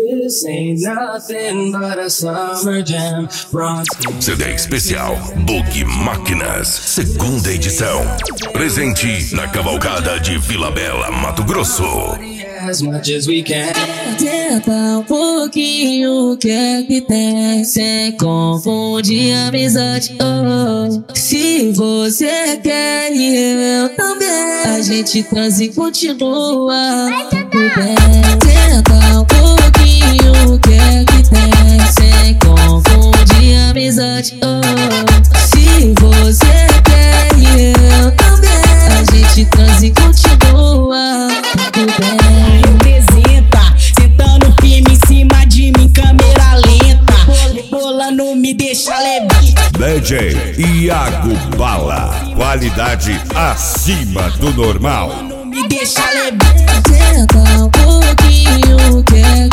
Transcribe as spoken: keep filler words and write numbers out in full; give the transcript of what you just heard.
This ain't nothing but a summer jam. C D especial Bug Máquinas, segunda edição. Presente na cavalgada de Vila Bela, Mato Grosso. As much as we can. Tenta um pouquinho o que é que tem, sem confundir amizade. Oh, se você quer e eu também, a gente transa e continua tudo bem. Tenta um pouquinho o que é que tem, sem confundir amizade. Oh, se você quer e eu também, a gente transa e continua tudo bem. Não me deixa leve. D J Iago Bala, qualidade acima do normal. Não me deixa leve. Tenta um pouquinho o que é